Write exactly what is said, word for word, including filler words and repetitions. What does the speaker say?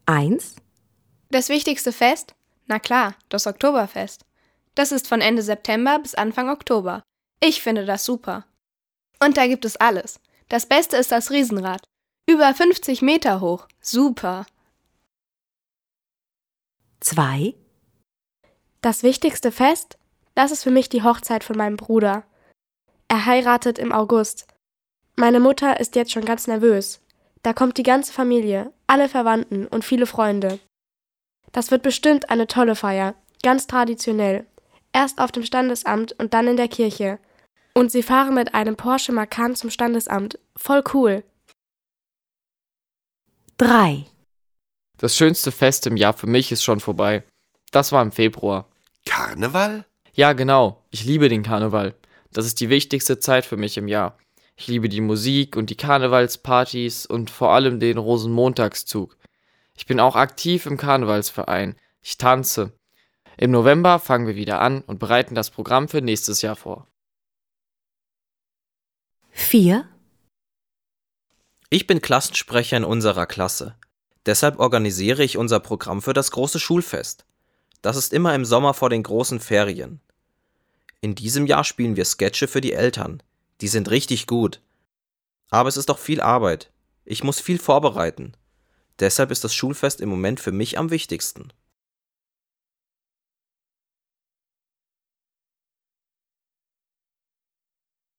eins. Das wichtigste Fest? Na klar, das Oktoberfest. Das ist von Ende September bis Anfang Oktober. Ich finde das super. Und da gibt es alles. Das Beste ist das Riesenrad. Über fünfzig Meter hoch. Super. zwei. Das wichtigste Fest? Das ist für mich die Hochzeit von meinem Bruder. Er heiratet im August. Meine Mutter ist jetzt schon ganz nervös. Da kommt die ganze Familie, alle Verwandten und viele Freunde. Das wird bestimmt eine tolle Feier, ganz traditionell. Erst auf dem Standesamt und dann in der Kirche. Und sie fahren mit einem Porsche Macan zum Standesamt. Voll cool. drei. Das schönste Fest im Jahr für mich ist schon vorbei. Das war im Februar. Karneval? Ja, genau. Ich liebe den Karneval. Das ist die wichtigste Zeit für mich im Jahr. Ich liebe die Musik und die Karnevalspartys und vor allem den Rosenmontagszug. Ich bin auch aktiv im Karnevalsverein. Ich tanze. Im November fangen wir wieder an und bereiten das Programm für nächstes Jahr vor. vier. Ich bin Klassensprecher in unserer Klasse. Deshalb organisiere ich unser Programm für das große Schulfest. Das ist immer im Sommer vor den großen Ferien. In diesem Jahr spielen wir Sketche für die Eltern. Die sind richtig gut. Aber es ist doch viel Arbeit. Ich muss viel vorbereiten. Deshalb ist das Schulfest im Moment für mich am wichtigsten.